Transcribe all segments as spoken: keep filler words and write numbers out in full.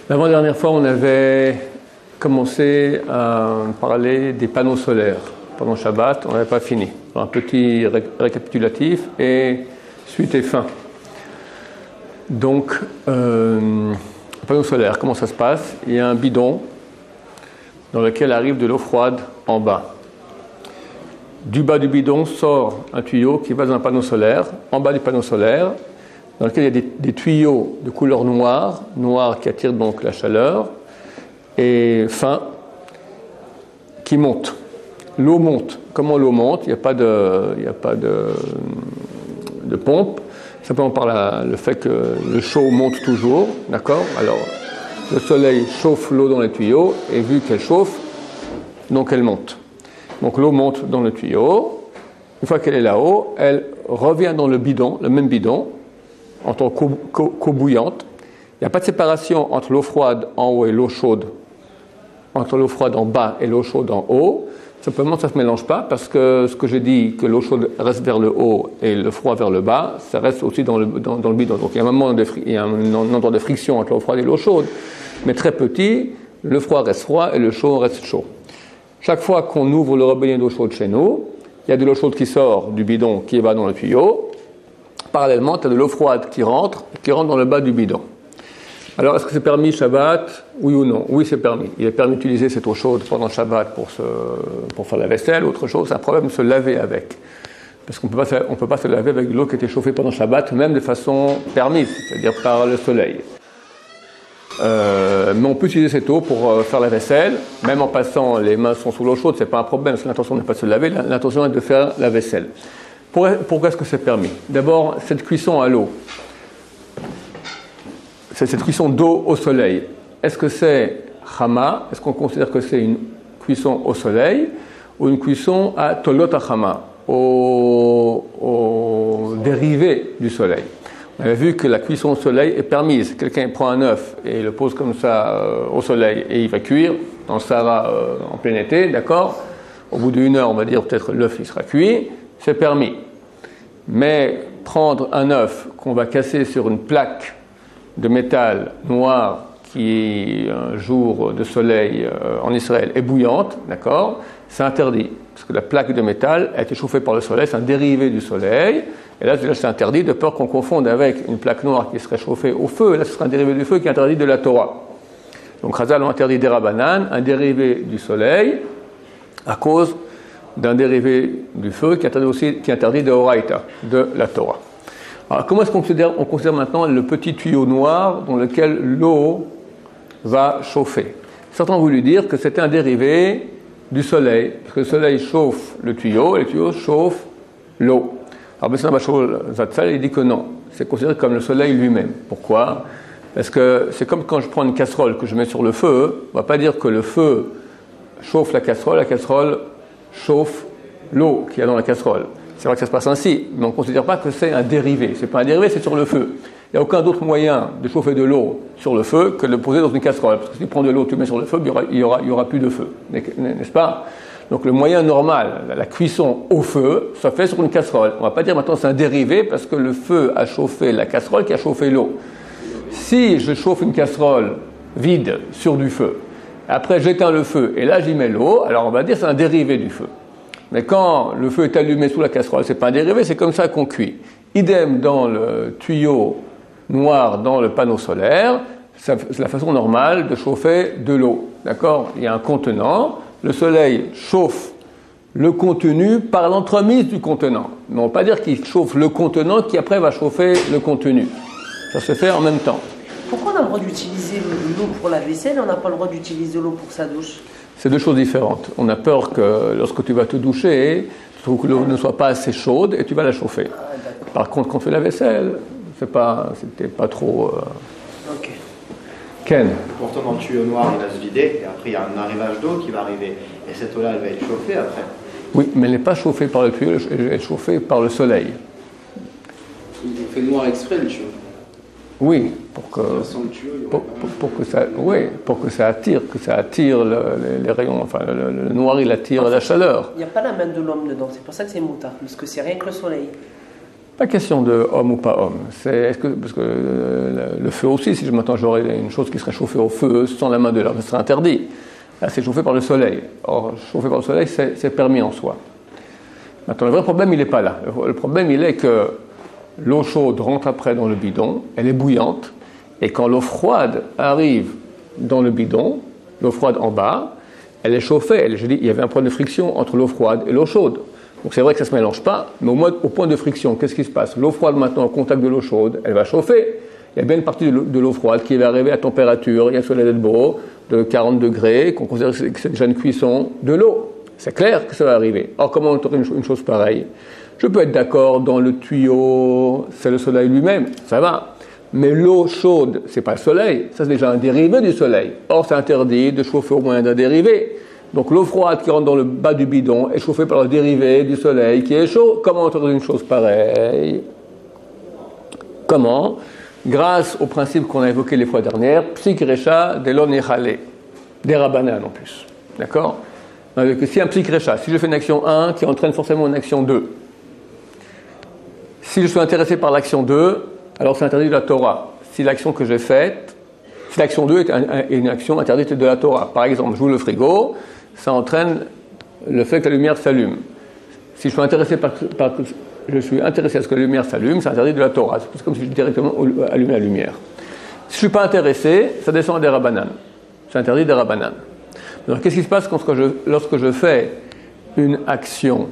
L'avant-dernière fois, on avait commencé à parler des panneaux solaires. Pendant Shabbat, on n'avait pas fini. Un petit ré- récapitulatif et suite et fin. Donc, euh, panneau solaire, comment ça se passe? Il y a un bidon dans lequel arrive de l'eau froide en bas. Du bas du bidon sort un tuyau qui va dans un panneau solaire. En bas du panneau solaire, dans lequel il y a des, des tuyaux de couleur noire, noir qui attirent donc la chaleur, et fin, qui montent. L'eau monte. Comment l'eau monte? Il n'y a pas de, il n'y a pas de, de pompe, simplement par la, le fait que le chaud monte toujours, d'accord? Alors, le soleil chauffe l'eau dans les tuyaux, et vu qu'elle chauffe, donc elle monte. Donc l'eau monte dans le tuyau. Une fois qu'elle est là-haut, elle revient dans le bidon, le même bidon, en tant qu'eau, qu'eau, qu'eau bouillante. Il n'y a pas de séparation entre l'eau froide en haut et l'eau chaude, entre l'eau froide en bas et l'eau chaude en haut. Simplement, ça ne se mélange pas parce que ce que j'ai dit, que l'eau chaude reste vers le haut et le froid vers le bas, ça reste aussi dans le, dans, dans le bidon. Donc il y a un moment de, il y a un, un endroit de friction entre l'eau froide et l'eau chaude, mais très petit, le froid reste froid et le chaud reste chaud. Chaque fois qu'on ouvre le robinet d'eau chaude chez nous, il y a de l'eau chaude qui sort du bidon qui va dans le tuyau. Parallèlement, tu as de l'eau froide qui rentre, qui rentre dans le bas du bidon. Alors, est-ce que c'est permis Shabbat? Oui ou non? Oui, c'est permis. Il est permis d'utiliser cette eau chaude pendant Shabbat pour, se, pour faire la vaisselle, autre chose. C'est un problème de se laver avec. Parce qu'on ne peut pas se laver avec de l'eau qui a été chauffée pendant Shabbat, même de façon permise, c'est-à-dire par le soleil. Euh, mais on peut utiliser cette eau pour euh, faire la vaisselle, même en passant les mains sont sous l'eau chaude, c'est pas un problème, parce que l'intention n'est pas de se laver, l'intention est de faire la vaisselle. Pour, pourquoi est-ce que c'est permis? D'abord, cette cuisson à l'eau, c'est cette cuisson d'eau au soleil. Est-ce que c'est chama? Est-ce qu'on considère que c'est une cuisson au soleil ou une cuisson à tolot chama, au, au dérivé du soleil? On avait vu que la cuisson au soleil est permise. Quelqu'un prend un œuf et le pose comme ça euh, au soleil et il va cuire dans le Sahara euh, en plein été, d'accord? Au bout d'une heure, on va dire peut-être l'œuf il sera cuit, c'est permis. Mais prendre un œuf qu'on va casser sur une plaque de métal noir qui, un jour de soleil euh, en Israël, est bouillante, d'accord? C'est interdit. Parce que la plaque de métal a été chauffée par le soleil, c'est un dérivé du soleil. Et là, c'est interdit de peur qu'on confonde avec une plaque noire qui serait chauffée au feu. Là, ce serait un dérivé du feu qui est interdit de la Torah. Donc, Chazal ont interdit des Rabbanan, un dérivé du soleil, à cause d'un dérivé du feu qui est interdit aussi, qui est interdit de Horaïta, de la Torah. Alors, comment est-ce qu'on considère, on considère maintenant le petit tuyau noir dans lequel l'eau va chauffer? Certains ont voulu dire que c'était un dérivé du soleil, parce que le soleil chauffe le tuyau et le tuyau chauffe l'eau. Alors, Besson Bachol Zatzal, il dit que non, c'est considéré comme le soleil lui-même. Pourquoi? Parce que c'est comme quand je prends une casserole que je mets sur le feu, on ne va pas dire que le feu chauffe la casserole, la casserole chauffe l'eau qu'il y a dans la casserole. C'est vrai que ça se passe ainsi, mais on ne considère pas que c'est un dérivé. Ce n'est pas un dérivé, c'est sur le feu. Il n'y a aucun autre moyen de chauffer de l'eau sur le feu que de le poser dans une casserole. Parce que si tu prends de l'eau, tu mets sur le feu, il n'y aura, il y aura, il y aura plus de feu. N'est-ce pas? Donc le moyen normal, la cuisson au feu, ça fait sur une casserole. On ne va pas dire maintenant c'est un dérivé parce que le feu a chauffé la casserole qui a chauffé l'eau. Si je chauffe une casserole vide sur du feu, après j'éteins le feu et là j'y mets l'eau, alors on va dire c'est un dérivé du feu. Mais quand le feu est allumé sous la casserole, c'est pas un dérivé, c'est comme ça qu'on cuit. Idem dans le tuyau noir dans le panneau solaire, c'est la façon normale de chauffer de l'eau. D'accord? Il y a un contenant. Le soleil chauffe le contenu par l'entremise du contenant. Mais on ne va pas dire qu'il chauffe le contenant qui après va chauffer le contenu. Ça se fait en même temps. Pourquoi on a le droit d'utiliser l'eau pour la vaisselle et on n'a pas le droit d'utiliser l'eau pour sa douche? C'est deux choses différentes. On a peur que lorsque tu vas te doucher, tu trouves que l'eau ne soit pas assez chaude et tu vas la chauffer. Ah, par contre, quand tu fais la vaisselle, c'est pas, c'était pas trop... Euh... Ok. Ken. Pourtant, dans le tuyau noir, il va se vider, et après, il y a un arrivage d'eau qui va arriver. Et cette eau-là, elle va être chauffée après. Oui, mais elle n'est pas chauffée par le tuyau, elle est chauffée par le soleil. Ils ont fait noir exprès, le tuyau. Oui, pour que, le tuyau, pour, pour, pour que ça, oui, pour que ça attire, que ça attire le, les, les rayons, enfin, le, le noir, il attire en fait, la chaleur. Il n'y a pas la main de l'homme dedans, c'est pour ça que c'est moutard, parce que c'est rien que le soleil. Pas question de homme ou pas homme. C'est, est-ce que, parce que euh, le feu aussi, si je maintenant j'aurais une chose qui serait chauffée au feu sans la main de l'homme, ce serait interdit. Là, c'est chauffé par le soleil. Or, chauffé par le soleil, c'est, c'est permis en soi. Maintenant, le vrai problème, il n'est pas là. Le, le problème, il est que l'eau chaude rentre après dans le bidon, elle est bouillante, et quand l'eau froide arrive dans le bidon, l'eau froide en bas, elle est chauffée. Elle, je dis, il y avait un point de friction entre l'eau froide et l'eau chaude. Donc c'est vrai que ça ne se mélange pas, mais au, moins, au point de friction, qu'est-ce qui se passe? L'eau froide maintenant au contact de l'eau chaude, elle va chauffer. Il y a bien une partie de l'eau, de l'eau froide qui va arriver à température, il y a sur les beau de quarante degrés, qu'on considère que c'est déjà une cuisson de l'eau. C'est clair que ça va arriver. Or, comment on aurait une, une chose pareille? Je peux être d'accord, dans le tuyau, c'est le soleil lui-même, ça va. Mais l'eau chaude, c'est pas le soleil, ça c'est déjà un dérivé du soleil. Or, c'est interdit de chauffer au moyen d'un dérivé. Donc l'eau froide qui rentre dans le bas du bidon est chauffée par le dérivé du soleil qui est chaud. Comment autoriser une chose pareille? Comment? Grâce au principe qu'on a évoqué les fois dernières, psik recha de lo nechale, des rabanan en plus. D'accord? Donc, si un psik recha, si je fais une action un qui entraîne forcément une action deux, si je suis intéressé par l'action deux, alors c'est interdit de la Torah. Si l'action que j'ai faite, si l'action deux est, un, est une action interdite de la Torah, par exemple, j'ouvre le frigo, ça entraîne le fait que la lumière s'allume. Si je suis intéressé par, par je suis intéressé à ce que la lumière s'allume, c'est interdit de la Torah. C'est comme si je directement allumais la lumière. Si je ne suis pas intéressé, ça descend à des rabanan. C'est interdit des rabanan. Alors, qu'est-ce qui se passe quand je, lorsque je fais une action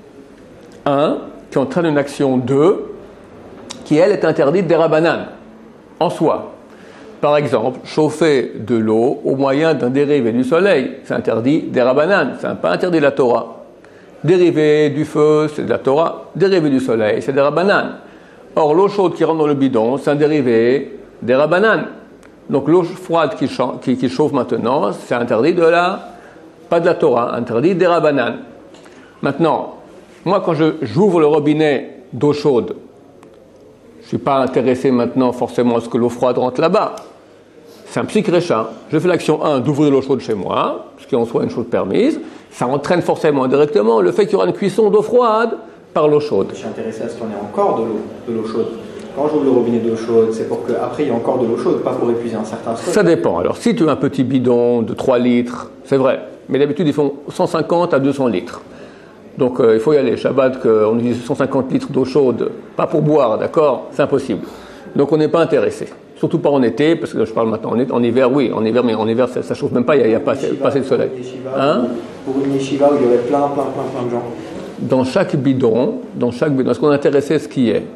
un qui entraîne une action deux qui, elle, est interdite des rabanan en soi? Par exemple, chauffer de l'eau au moyen d'un dérivé du soleil, c'est interdit des rabanan, c'est pas interdit de la Torah. Dérivé du feu, c'est de la Torah. Dérivé du soleil, c'est des rabanan. Or, l'eau chaude qui rentre dans le bidon, c'est un dérivé des rabanan. Donc, l'eau froide qui, qui, qui chauffe maintenant, c'est interdit de la, pas de la Torah, interdit des rabanan. Maintenant, moi, quand je, j'ouvre le robinet d'eau chaude, je ne suis pas intéressé maintenant forcément à ce que l'eau froide rentre là-bas. C'est un psik recha. Je fais l'action un d'ouvrir l'eau chaude chez moi, ce qui en soit une chose permise. Ça entraîne forcément directement le fait qu'il y aura une cuisson d'eau froide par l'eau chaude. Je suis intéressé à ce qu'il y en ait encore de l'eau, de l'eau chaude. Quand j'ouvre le robinet d'eau chaude, c'est pour qu'après il y ait encore de l'eau chaude, pas pour épuiser un certain stock. Ça dépend. Alors si tu as un petit bidon de trois litres, c'est vrai. Mais d'habitude ils font cent cinquante à deux cents litres. Donc euh, il faut y aller. Shabbat, on utilise cent cinquante litres d'eau chaude, pas pour boire, d'accord? C'est impossible. Donc on n'est pas intéressé. Surtout pas en été, parce que je parle maintenant en, en hiver, oui, en hiver, mais en hiver ça, ça chauffe même pas, il n'y a, a pas, assez, pas assez de soleil. Hein? Pour une yeshiva où il y aurait plein, plein, plein, plein de gens. Dans chaque bidon, dans chaque bidon, est-ce qu'on est intéressé à ce qui est?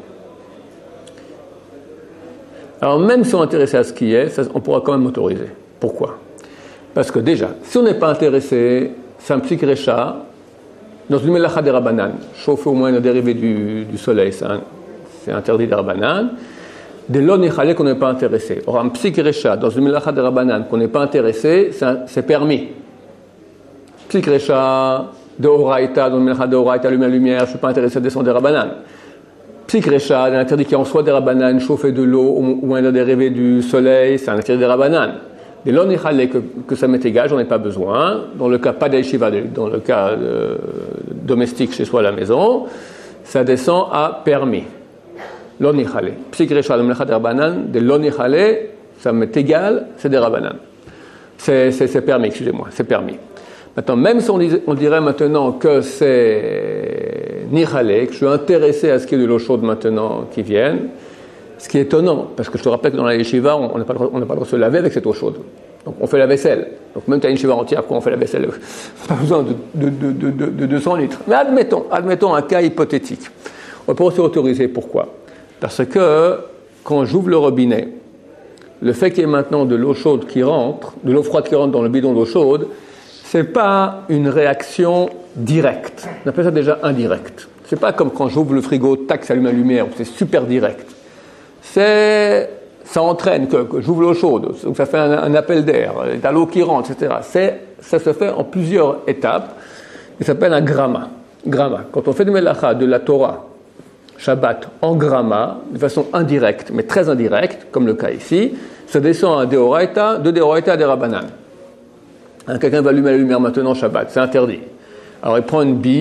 Alors même si on est intéressé à ce qui est, ça, on pourra quand même autoriser. Pourquoi? Parce que déjà, si on n'est pas intéressé, c'est un psik recha, dans une melacha des rabanan, chauffer au moins le dérivé du, du soleil, c'est, un, c'est interdit des rabanan. Des lo nechale qu'on n'est pas intéressé. Or, un psik recha, dans une melacha des rabanan, qu'on n'est pas intéressé, c'est, un, c'est permis. Psik recha, de oraita, dans une melacha de oraita, allumer la lumière, je ne suis pas intéressé à descendre des rabanan. Psik recha, un interdit qui en soit des rabanan, chauffer de l'eau au moins d'un dérivé du soleil, c'est un interdit des rabanan. Des lo nechale, que, que ça m'est égal, j'en ai pas besoin. Dans le cas pas d'Aïshiva, dans le cas euh, domestique chez soi à la maison, ça descend à permis. Lo nechale. Psik recha, le melacha des rabanan, des lo nechale, ça m'est égal, c'est des rabanan. C'est, c'est, c'est permis, excusez-moi, c'est permis. Maintenant, même si on, dis, on dirait maintenant que c'est nechale, que je suis intéressé à ce qu'il y ait de l'eau chaude maintenant qui vienne, ce qui est étonnant, parce que je te rappelle que dans la yeshiva, on n'a pas, pas le droit de se laver avec cette eau chaude. Donc on fait la vaisselle. Donc même tu as une yeshiva entière, quand on fait la vaisselle, pas besoin de, de, de, de, de, de deux cents litres. Mais admettons, admettons un cas hypothétique. On peut aussi autoriser. Pourquoi? Parce que quand j'ouvre le robinet, le fait qu'il y ait maintenant de l'eau chaude qui rentre, de l'eau froide qui rentre dans le bidon d'eau chaude, c'est pas une réaction directe. On appelle ça déjà indirect. C'est pas comme quand j'ouvre le frigo, tac, ça allume la lumière, c'est super direct. C'est, ça entraîne que, que j'ouvre l'eau chaude, donc ça fait un, un appel d'air, il y a l'eau qui rentre, et cetera. C'est, ça se fait en plusieurs étapes. Il s'appelle un gramma. Gramma. Quand on fait de melacha, de la Torah, Shabbat, en gramma, de façon indirecte, mais très indirecte, comme le cas ici, ça descend à deoraita, de deoraita à des rabanan. Hein, quelqu'un va allumer la lumière maintenant Shabbat, c'est interdit. Alors il prend une bille,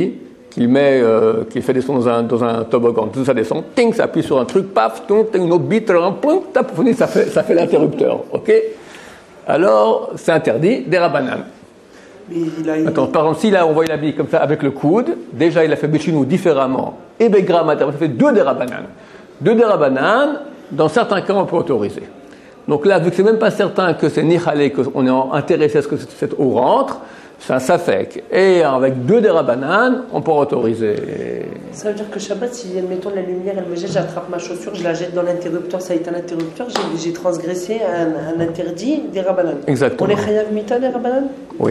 qu'il met, euh, qu'il fait descendre dans un, dans un toboggan, tout ça descend, ting, ça appuie sur un truc, paf, ting, une autre bite, plum, tap, ça fait, ça fait l'interrupteur, ok? Alors, c'est interdit, des rabanan. Mais il a, il... Attends, par exemple, s'il a envoyé la bille comme ça avec le coude, déjà il a fait Bichinu différemment, et Begra Matam, ça fait deux des rabanan. Deux des rabanan, dans certains cas, on peut autoriser. Donc là, vu que c'est même pas certain que c'est Nihale, qu'on est intéressé à ce que cette eau rentre, c'est un safek. Et avec deux dérabanan, on peut autoriser. Ça veut dire que Shabbat, si, admettons, la lumière, elle me jette, j'attrape ma chaussure, je la jette dans l'interrupteur, ça a été un interrupteur, j'ai, j'ai transgressé un, un interdit des rabanan. Exactement. On est chayav mita des rabanan? Oui.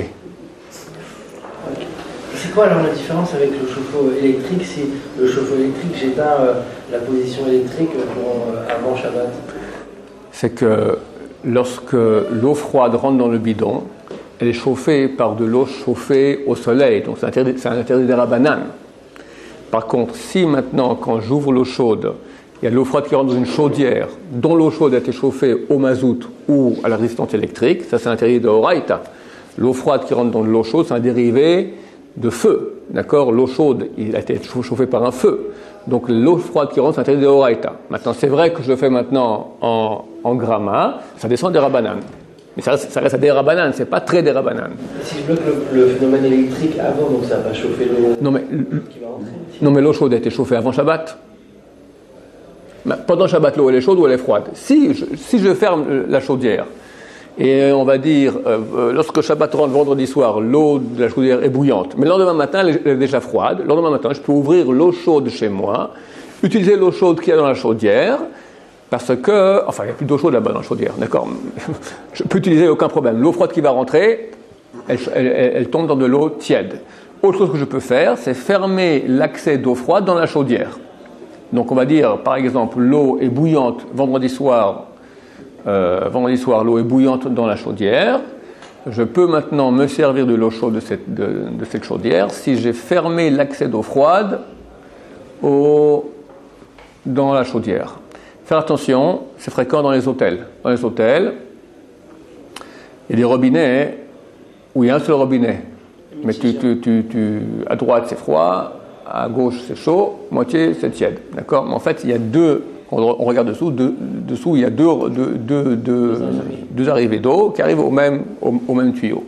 Okay. C'est quoi alors la différence avec le chauffe-eau électrique si le chauffe-eau électrique j'éteins euh, la position électrique pour, euh, avant Shabbat? C'est que lorsque l'eau froide rentre dans le bidon, elle est chauffée par de l'eau chauffée au soleil, donc c'est interdit, c'est un interdit des rabanan. Par contre, si maintenant, quand j'ouvre l'eau chaude, il y a de l'eau froide qui rentre dans une chaudière, dont l'eau chaude a été chauffée au mazout ou à la résistance électrique, ça c'est interdit de Horaïta. L'eau froide qui rentre dans de l'eau chaude, c'est un dérivé de feu, d'accord? L'eau chaude, il a été chauffé par un feu. Donc l'eau froide qui rentre, c'est interdit de Horaïta. Maintenant, c'est vrai que je le fais maintenant en, en gramma, ça descend des rabanan. Mais ça reste, ça reste à des rabanan, c'est pas très des rabanan. Si je bloque le, le phénomène électrique avant, donc ça va pas chauffer l'eau non, mais, qui va rentrer. Non mais l'eau chaude a été chauffée avant Shabbat. Pendant Shabbat, l'eau elle est chaude ou elle est froide? Si je, si je ferme la chaudière, et on va dire, euh, lorsque Shabbat rentre vendredi soir, l'eau de la chaudière est bouillante, mais le lendemain matin, elle est déjà froide. Le lendemain matin, je peux ouvrir l'eau chaude chez moi, utiliser l'eau chaude qu'il y a dans la chaudière, parce que, enfin, il n'y a plus d'eau chaude là-bas dans la chaudière, d'accord? Je peux utiliser aucun problème. L'eau froide qui va rentrer, elle, elle, elle tombe dans de l'eau tiède. Autre chose que je peux faire, c'est fermer l'accès d'eau froide dans la chaudière. Donc on va dire, par exemple, l'eau est bouillante vendredi soir, euh, vendredi soir, l'eau est bouillante dans la chaudière. Je peux maintenant me servir de l'eau chaude de cette, de, de cette chaudière si j'ai fermé l'accès d'eau froide au, dans la chaudière. Faire attention, c'est fréquent dans les hôtels. Dans les hôtels, il y a des robinets où il y a un seul robinet. Mais tu, tu, tu, tu, à droite c'est froid, à gauche c'est chaud, moitié c'est tiède. D'accord? Mais en fait, il y a deux, on, on regarde dessous, deux, dessous il y a deux, deux, deux, deux, deux arrivées d'eau qui arrivent au même, au, au même tuyau.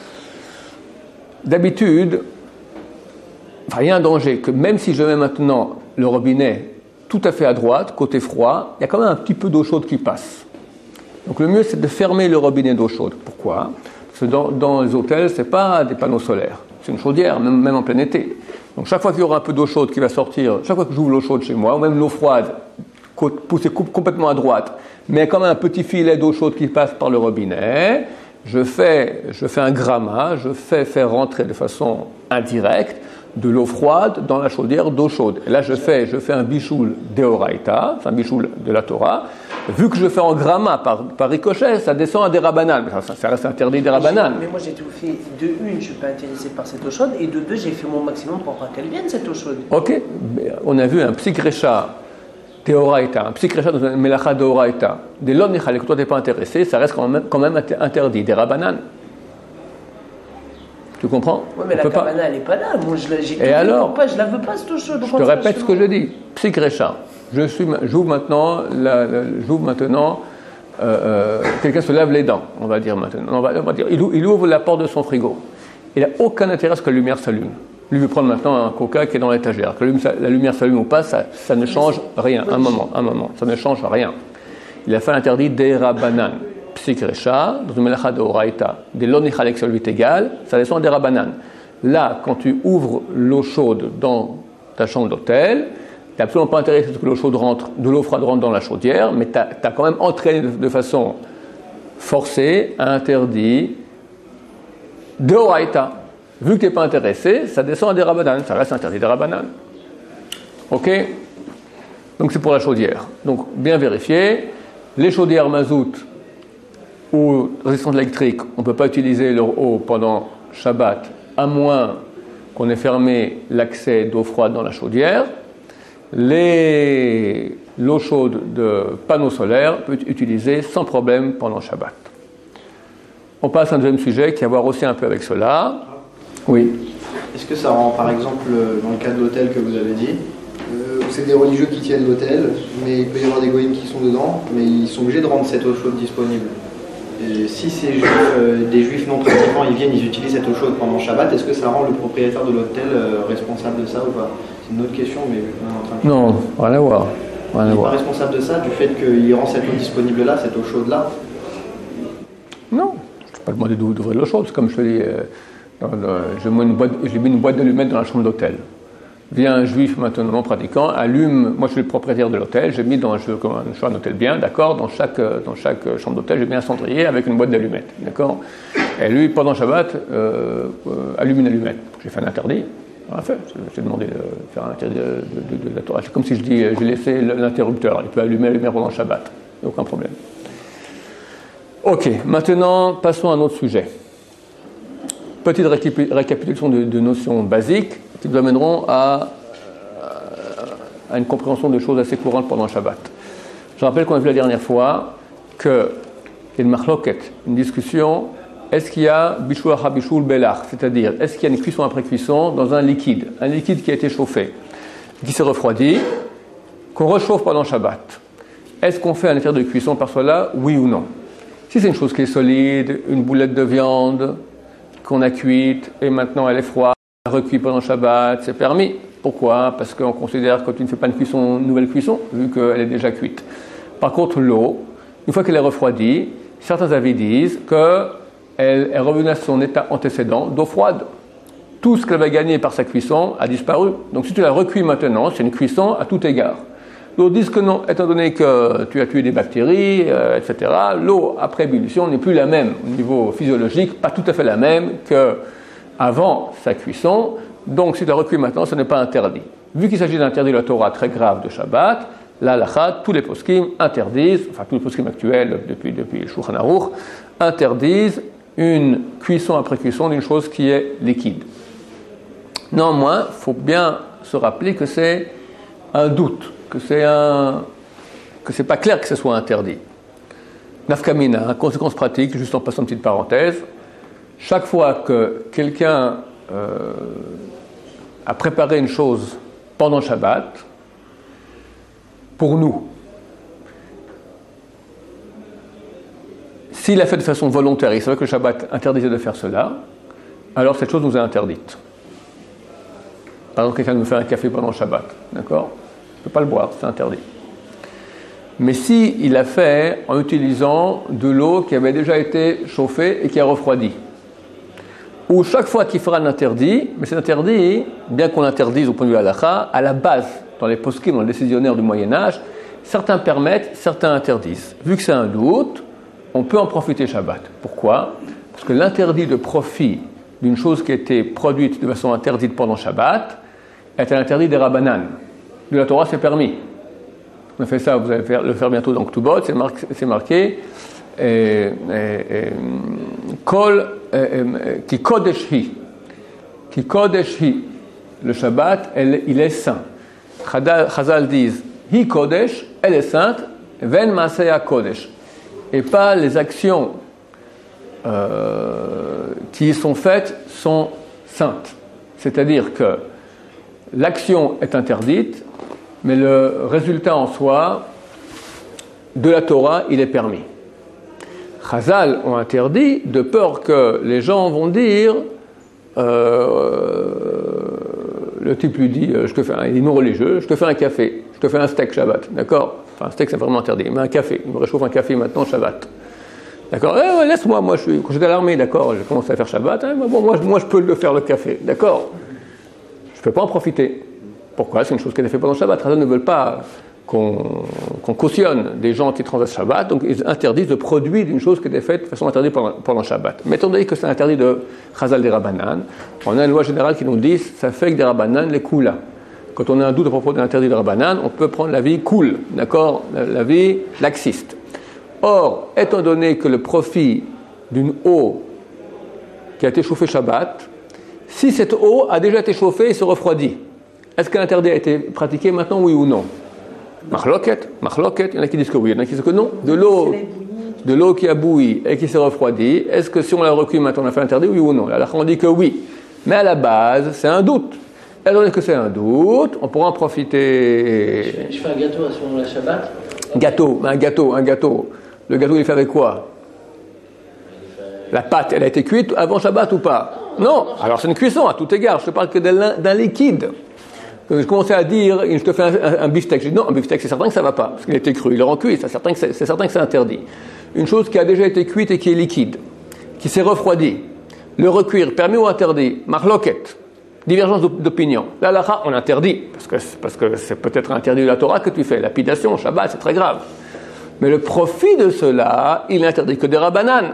D'habitude, enfin, il y a un danger que même si je mets maintenant le robinet tout à fait à droite, côté froid, il y a quand même un petit peu d'eau chaude qui passe. Donc le mieux c'est de fermer le robinet d'eau chaude. Pourquoi? Parce que dans, dans les hôtels, ce n'est pas des panneaux solaires, c'est une chaudière, même, même en plein été. Donc chaque fois qu'il y aura un peu d'eau chaude qui va sortir, chaque fois que j'ouvre l'eau chaude chez moi, ou même l'eau froide, poussée complètement à droite, mais il y a quand même un petit filet d'eau chaude qui passe par le robinet, je fais, je fais un gramma, je fais faire rentrer de façon indirecte de l'eau froide dans la chaudière d'eau chaude. Et là, je fais, je fais un bichoul d'Eoraïta, c'est un bichoul de la Torah. Vu que je fais en gramma par, par ricochet, ça descend à des rabanan. Ça, ça reste interdit des rabanan. Mais moi, j'ai tout fait. De une, je ne suis pas intéressé par cette eau chaude. Et de deux, j'ai fait mon maximum pour pas qu'elle vienne, cette eau chaude. Ok. On a vu un psikrecha d'Eoraïta, un psikrecha dans un melacha d'Eoraïta. Des lon nichale, que toi, tu n'es pas intéressé, ça reste quand même, quand même interdit des rabanan. Tu comprends? Oui, mais on la peut cabana, pas. elle n'est pas là. Moi, je la, j'ai Et alors pas, je la veux pas, cette eau chaude. Je te répète ce que je dis. Psikrecha. Je suis, j'ouvre maintenant, la, la, j'ouvre maintenant euh, euh, quelqu'un se lave les dents, on va dire maintenant. On va, on va dire, il, il ouvre la porte de son frigo. Il n'a aucun intérêt à ce que la lumière s'allume. Lui veut prendre maintenant un coca qui est dans l'étagère. Que la lumière s'allume ou pas, ça, ça ne change rien. Un moment, un moment. Ça ne change rien. Il a fait l'interdit des rabanan. Psikrecha, dans une melacha de Horaïta, des lonichal avec celui égal, ça descend à des rabanan. Là, quand tu ouvres l'eau chaude dans ta chambre d'hôtel, tu n'es absolument pas intéressé à ce que l'eau chaude rentre, de l'eau froide rentre dans la chaudière, mais tu as quand même entraîné de, de façon forcée, interdit de Horaïta. Vu que tu n'es pas intéressé, ça descend à des rabanan, ça reste interdit des rabanan. Ok? Donc c'est pour la chaudière. Donc bien vérifier. Les chaudières mazout ou résistance électrique, on ne peut pas utiliser leur eau pendant Shabbat, à moins qu'on ait fermé l'accès d'eau froide dans la chaudière. Les... L'eau chaude de panneaux solaires peut être utilisée sans problème pendant Shabbat. On passe à un deuxième sujet qui a à voir aussi un peu avec cela. Oui. Est-ce que ça rend, par exemple, dans le cas de l'hôtel que vous avez dit, euh, où c'est des religieux qui tiennent l'hôtel, mais il peut y avoir des goïms qui sont dedans, mais ils sont obligés de rendre cette eau chaude disponible. Et si ces juifs, euh, des juifs non pratiquants, ils viennent, ils utilisent cette eau chaude pendant Shabbat, est-ce que ça rend le propriétaire de l'hôtel euh, responsable de ça ou pas? C'est une autre question, mais on est en train de... Non, rien à voir. Rien à Il n'est voir. pas responsable de ça, du fait qu'il rend cette eau disponible là, cette eau chaude là? Non, je ne t'ai pas demandé d'ouvrir l'eau chaude. C'est comme je te dis, euh, dans le- je mets une boîte, j'ai mis une boîte d'allumettes dans la chambre d'hôtel. Vient un juif maintenant non pratiquant, allume, moi je suis le propriétaire de l'hôtel, j'ai mis dans, je, comme un, je suis un hôtel bien, d'accord, dans chaque, dans chaque chambre d'hôtel, j'ai mis un cendrier avec une boîte d'allumettes, d'accord. Et lui, pendant Shabbat, euh, euh, allume une allumette. J'ai fait un interdit, on l'a fait, j'ai demandé de faire un interdit de, de, de, de la Torah. C'est comme si je dis, j'ai laissé l'interrupteur, il peut allumer la lumière pendant Shabbat, aucun problème. Ok, maintenant passons à un autre sujet. Petite récapi- récapitulation de, de notions basiques qui nous amèneront à, à une compréhension de choses assez courantes pendant le Shabbat. Je rappelle qu'on a vu la dernière fois qu'il y a une marloquette, une discussion, est-ce qu'il y a bishul habishul belach, c'est-à-dire est-ce qu'il y a une cuisson après cuisson dans un liquide, un liquide qui a été chauffé, qui s'est refroidi, qu'on rechauffe pendant le Shabbat. Est-ce qu'on fait un effet de cuisson par cela, oui ou non? Si c'est une chose qui est solide, une boulette de viande qu'on a cuite et maintenant elle est froide, recuite pendant Shabbat, c'est permis. Pourquoi? Parce qu'on considère que tu ne fais pas une cuisson, une nouvelle cuisson, vu qu'elle est déjà cuite. Par contre, l'eau, une fois qu'elle est refroidie, certains avis disent qu'elle est revenue à son état antécédent d'eau froide. Tout ce qu'elle avait gagné par sa cuisson a disparu. Donc si tu la recuis maintenant, c'est une cuisson à tout égard. D'autres disent que non, étant donné que tu as tué des bactéries, euh, et cetera, l'eau après ébullition n'est plus la même au niveau physiologique, pas tout à fait la même qu'avant sa cuisson. Donc si tu la recuis maintenant, ce n'est pas interdit. Vu qu'il s'agit d'un interdit de la Torah très grave de Shabbat, la halakha, tous les poskim interdisent, enfin tous les poskim actuels depuis, depuis le Shulchan Aruch, interdisent une cuisson après cuisson d'une chose qui est liquide. Néanmoins, il faut bien se rappeler que c'est un doute, que c'est un, que c'est pas clair que ce soit interdit. Nafkamina, conséquence pratique, juste en passant une petite parenthèse, chaque fois que quelqu'un euh, a préparé une chose pendant Shabbat, pour nous, s'il l'a fait de façon volontaire, il savait que le Shabbat interdisait de faire cela, alors cette chose nous est interdite. Par exemple, quelqu'un me fait un café pendant le Shabbat, d'accord? Je ne peux pas le boire, c'est interdit. Mais si il l'a fait en utilisant de l'eau qui avait déjà été chauffée et qui a refroidi, ou chaque fois qu'il fera un interdit, mais c'est interdit, bien qu'on l'interdise au point de vue halakha, à la base, dans les poskim, dans les décisionnaires du Moyen-Âge, certains permettent, certains interdisent. Vu que c'est un doute, on peut en profiter Shabbat. Pourquoi? Parce que l'interdit de profit d'une chose qui a été produite de façon interdite pendant Shabbat est un interdit des Rabbanan. De la Torah, c'est permis. On a fait ça, vous allez faire, le faire bientôt dans Ktubot, c'est, mar- c'est marqué Kol Ki Kodesh Hi. Ki Kodesh Hi. Le Shabbat, elle, il est saint. Chazal disent Hi Kodesh, elle est sainte, Ven Maaseya Kodesh. Et pas les actions euh, qui y sont faites sont saintes. C'est-à-dire que l'action est interdite, mais le résultat en soi de la Torah, il est permis. Chazal ont interdit de peur que les gens vont dire, euh, le type lui dit, je te fais un, il est non religieux, je te fais un café, je te fais un steak Shabbat, d'accord? Enfin, un steak c'est vraiment interdit, mais un café, il me réchauffe un café maintenant Shabbat. D'accord? Eh, ouais, laisse-moi, moi je suis, quand j'étais à l'armée, d'accord, j'ai commencé à faire Shabbat, hein, bon, moi, moi je peux le faire le café, d'accord? Je ne peux pas en profiter. Pourquoi? C'est une chose qui a été faite pendant Shabbat. Les ne veulent pas qu'on, qu'on cautionne des gens qui transgressent Shabbat, donc ils interdisent de produire d'une chose qui a été faite de façon interdite pendant, pendant Shabbat. Mais étant donné que c'est interdit de Chazal des Rabbanan, on a une loi générale qui nous dit ça fait que des Rabbanan les kula. Quand on a un doute à propos de l'interdit de Rabbanan, on peut prendre l'avis cool, d'accord, l'avis laxiste. Or, étant donné que le profit d'une eau qui a été chauffée Shabbat, si cette eau a déjà été chauffée et se refroidit, est-ce que l'interdit a été pratiqué maintenant, oui ou non? Mahloket, mahloket, il y en a qui disent que oui, il y en a qui disent que non. De l'eau, de l'eau qui a bouilli et qui s'est refroidie, est-ce que si on la recueille maintenant, on a fait l'interdit, oui ou non? Là, on dit que oui. Mais à la base, c'est un doute. Étant donné que c'est un doute, on pourra en profiter. Je fais, je fais un gâteau à ce moment-là, Shabbat. Gâteau, un gâteau, un gâteau. Le gâteau, il est fait avec quoi? La pâte, elle a été cuite avant Shabbat ou pas? Non. Alors c'est une cuisson à tout égard. Je te parle que d'un, d'un liquide. Donc, je commençais à dire, je te fais un, un, un beefsteak. Je dis non, un beefsteak, c'est certain que ça va pas, parce qu'il a été cru. Il est en cuit, c'est certain que c'est, c'est certain que c'est interdit. Une chose qui a déjà été cuite et qui est liquide, qui s'est refroidie. Le recuire, permis ou interdit? Marloquette. Divergence d'opinion. Là, là, on interdit, parce que, parce que c'est peut-être interdit de la Torah que tu fais. Lapidation, Shabbat, c'est très grave. Mais le profit de cela, il n'est interdit que des rabbanan.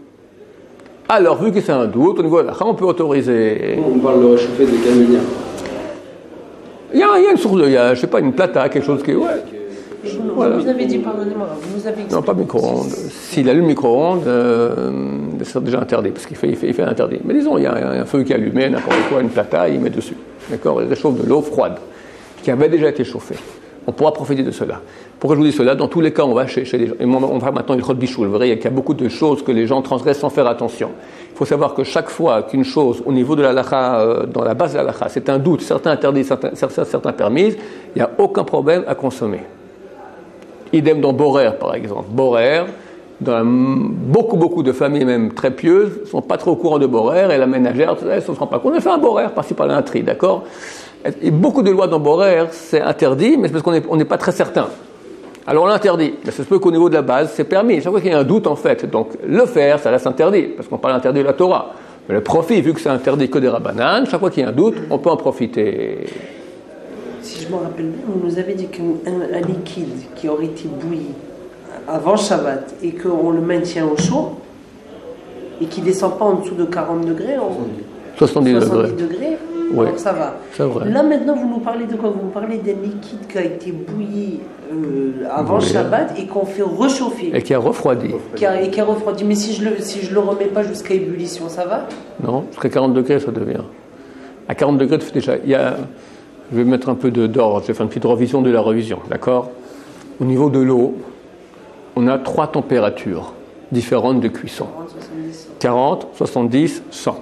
Alors, vu que c'est un doute, au niveau de la on peut autoriser. On parle de réchauffer de quelle manière? Il y a, il y a une source de, il y a, je sais pas, une plata, quelque chose qui, ouais. Vous, Voilà. vous avez dit, pardonnez-moi, vous nous avez expliqué. Non, pas micro-ondes. S'il allume le micro-ondes, euh, c'est déjà interdit, parce qu'il fait, il fait, il fait interdit. Mais disons, il y a un, un feu qui est allumé, n'importe quoi, une plata, il met dessus. D'accord? Il réchauffe de l'eau froide, qui avait déjà été chauffée. On pourra profiter de cela. Pourquoi je vous dis cela? Dans tous les cas, on va chez, chez les gens. Et on va maintenant, il y a bichou. Vous verrez qu'il y a beaucoup de choses que les gens transgressent sans faire attention. Il faut savoir que chaque fois qu'une chose, au niveau de la halakha, euh, dans la base de la halakha, c'est un doute, certains interdits, certains, certains, certains permis, il n'y a aucun problème à consommer. Idem dans Borer, par exemple. Borer, dans la, beaucoup, beaucoup de familles, même très pieuses, ne sont pas trop au courant de Borer, et la ménagère, elle ne se rend pas compte. On a fait un Borer, par-ci par-là, un tri, d'accord? Et beaucoup de lois dans Borer, c'est interdit, mais c'est parce qu'on n'est on n'est pas très certain. Alors on l'interdit, mais ça se peut qu'au niveau de la base, c'est permis. Chaque fois qu'il y a un doute, en fait, donc le faire, ça reste interdit, parce qu'on parle interdit de la Torah. Mais le profit, vu que c'est interdit que des rabbanan, chaque fois qu'il y a un doute, on peut en profiter. Si je me rappelle bien, vous nous avez dit qu'un un, un liquide qui aurait été bouilli avant Shabbat et qu'on le maintient au chaud et qui ne descend pas en dessous de quarante degrés, on... soixante-dix degrés. soixante-dix degrés, Oui. alors ça va. C'est vrai. Là maintenant, vous nous parlez de quoi? Vous nous parlez d'un liquide qui a été bouilli euh, avant Oui. Shabbat et qu'on fait réchauffer. Et qui a refroidi. Qui a, et qui a refroidi. Mais si je le, si je le remets pas jusqu'à ébullition, ça va? Non, jusqu'à quarante degrés, ça devient. À quarante degrés, tu fais déjà. Il y a, je vais mettre un peu de, d'ordre, je vais faire une petite revision de la revision, d'accord? Au niveau de l'eau, on a trois températures différentes de cuisson. quarante, soixante-dix, cent.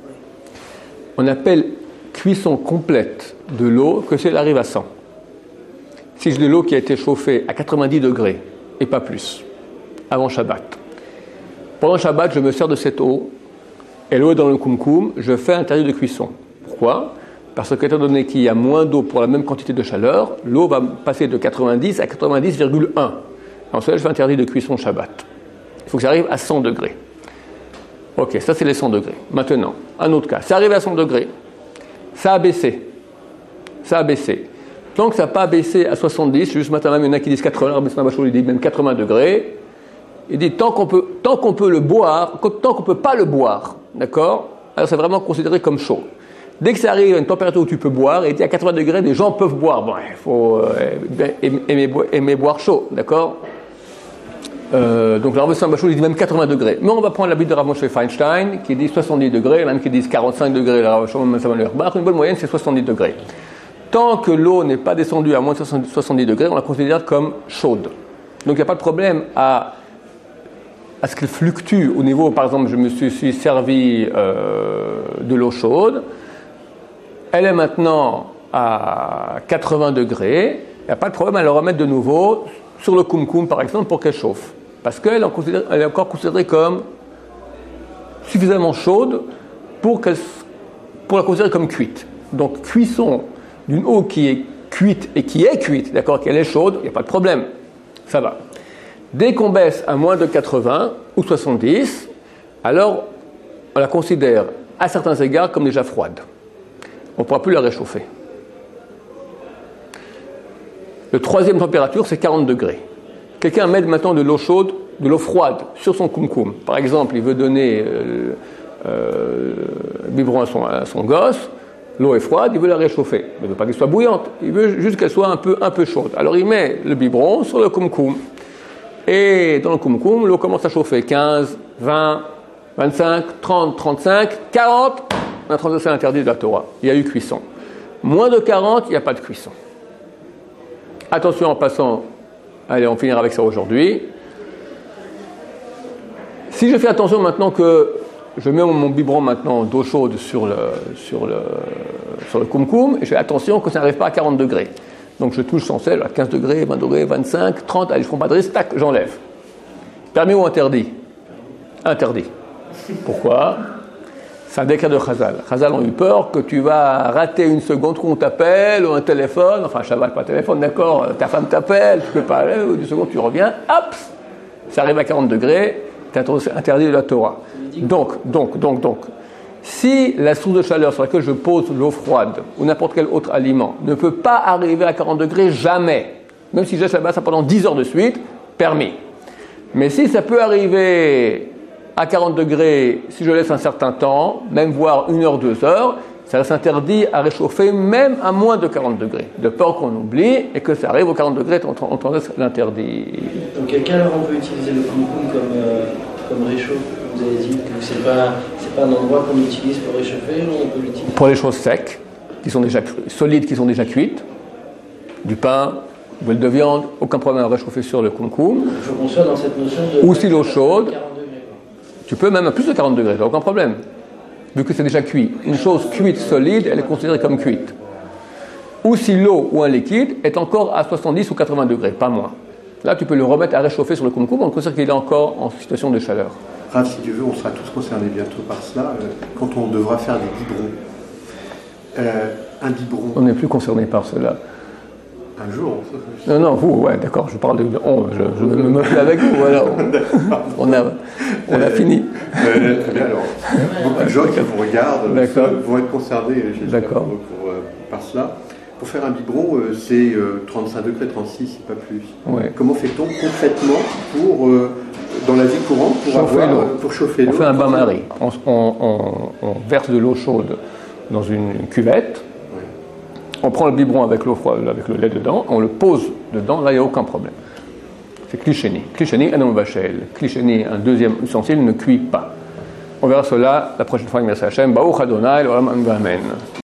On appelle cuisson complète de l'eau que si elle arrive à cent. Si j'ai de l'eau qui a été chauffée à quatre-vingt-dix degrés, et pas plus, avant Shabbat. Pendant Shabbat, je me sers de cette eau, et l'eau est dans le kumkum, je fais interdit de cuisson. Pourquoi? Parce que, étant donné qu'il y a moins d'eau pour la même quantité de chaleur, l'eau va passer de quatre-vingt-dix à quatre-vingt-dix virgule un. En cela, je fais interdit de cuisson Shabbat. Il faut que ça arrive à cent degrés. Ok, ça c'est les cent degrés. Maintenant, un autre cas. Ça arrive à cent degrés. Ça a baissé. Ça a baissé. Tant que ça n'a pas baissé à soixante-dix, juste maintenant, même il y en a qui disent quatre-vingts, il dit même quatre-vingts degrés. Il dit tant qu'on peut, tant qu'on peut le boire, tant qu'on ne peut pas le boire, d'accord? Alors c'est vraiment considéré comme chaud. Dès que ça arrive à une température où tu peux boire, et il dit à quatre-vingts degrés, les gens peuvent boire. Bon, il faut euh, aimer, aimer boire chaud, d'accord? Euh, donc, le Rav Moshe Bachou, il dit même quatre-vingts degrés. Mais on va prendre l'habitude de Rav Moshe Feinstein, qui dit soixante-dix degrés, même qui dit quarante-cinq degrés, le Rav Shlomo Samuel Auerbach. Une bonne moyenne, c'est soixante-dix degrés. Tant que l'eau n'est pas descendue à moins de soixante-dix degrés, on la considère comme chaude. Donc, il n'y a pas de problème à, à ce qu'elle fluctue au niveau, par exemple, je me suis, suis servi euh, de l'eau chaude. Elle est maintenant à quatre-vingts degrés. Il n'y a pas de problème à le remettre de nouveau sur le kumkum, par exemple, pour qu'elle chauffe. Parce qu'elle est, elle est encore considérée comme suffisamment chaude pour, qu'elle, pour la considérer comme cuite. Donc, cuisson d'une eau qui est cuite et qui est cuite, d'accord, qu'elle est chaude, il n'y a pas de problème. Ça va. Dès qu'on baisse à moins de quatre-vingts ou soixante-dix, alors on la considère à certains égards comme déjà froide. On ne pourra plus la réchauffer. Le troisième température, c'est quarante degrés. Quelqu'un met maintenant de l'eau chaude, de l'eau froide sur son kumkum. Par exemple, il veut donner euh, euh, biberon à son, à son gosse. L'eau est froide, il veut la réchauffer. Il ne veut pas qu'elle soit bouillante, il veut juste qu'elle soit un peu, un peu chaude. Alors il met le biberon sur le kumkum. Et dans le kumkum, l'eau commence à chauffer. quinze, vingt, vingt-cinq, trente, trente-cinq, quarante. La transgression interdite de la Torah. Il y a eu cuisson. Moins de quarante, il n'y a pas de cuisson. Attention en passant, allez, on finira avec ça aujourd'hui. Si je fais attention maintenant que je mets mon biberon maintenant d'eau chaude sur le, sur le, sur le kumkum, et je fais attention que ça n'arrive pas à quarante degrés. Donc je touche sans cesse à quinze degrés, vingt degrés, vingt-cinq, trente, allez, je ne prends pas de risque, tac, j'enlève. Permis ou interdit? Interdit. Pourquoi? C'est un décret de Chazal. Chazal ont eu peur que tu vas rater une seconde qu'on t'appelle, ou un téléphone, enfin, Shabbat, pas téléphone, d'accord, ta femme t'appelle, tu peux pas aller, ou une seconde tu reviens, hop, ça arrive à quarante degrés, c'est interdit de la Torah. Donc, donc, donc, donc, si la source de chaleur sur laquelle je pose l'eau froide, ou n'importe quel autre aliment, ne peut pas arriver à quarante degrés, jamais, même si j'ai Shabbat ça pendant dix heures de suite, permis. Mais si ça peut arriver à quarante degrés, si je laisse un certain temps, même voire une heure, deux heures, ça reste interdit à réchauffer même à moins de quarante degrés. De peur qu'on oublie et que ça arrive aux quarante degrés, on transgresse l'interdit. Dans quel cas alors on peut utiliser le kumkum comme, euh, comme réchaud? Vous avez dit que c'est pas, c'est pas un endroit qu'on utilise pour réchauffer, ou on peut l'utiliser pour les choses secs, qui sont déjà solides, qui sont déjà cuites, du pain, une boule de viande, aucun problème à réchauffer sur le kumkum. Il faut qu'on soit dans cette notion de... Ou si l'eau chaude, quarante degrés, tu peux même à plus de quarante degrés, aucun problème. Vu que c'est déjà cuit. Une chose cuite solide, elle est considérée comme cuite. Ou si l'eau ou un liquide est encore à soixante-dix ou quatre-vingts degrés, pas moins. Là, tu peux le remettre à réchauffer sur le kumkum, on considère qu'il est encore en situation de chaleur. Rav, si tu veux, on sera tous concernés bientôt par cela, euh, quand on devra faire des biberons. Euh, un biberon. On n'est plus concerné par cela. Un jour. Non, non, vous, ouais, d'accord, je parle de. On, je, je me meufle avec vous, voilà. On, on a, on a euh, fini. Euh, très bien, alors. Beaucoup de gens qui vous regardent d'accord. vont être concernés, j'espère, d'accord. Pour, pour, euh, par cela. Pour faire un biberon, euh, c'est euh, trente-cinq degrés, trente-six, pas plus. Ouais. Comment fait-on concrètement pour, euh, dans la vie courante, pour, chauffer avoir, l'eau. Euh, pour chauffer l'eau? On fait un bain-marie. On, on, on, on verse de l'eau chaude dans une cuvette. On prend le biberon avec l'eau froide, avec le lait dedans, on le pose dedans, là il n'y a aucun problème. C'est klisheni. Klisheni, anom bachel. Klisheni, un deuxième ustensile, ne cuit pas. On verra cela la prochaine fois, merci Hachem. Baruch Adonai, l'olam amen.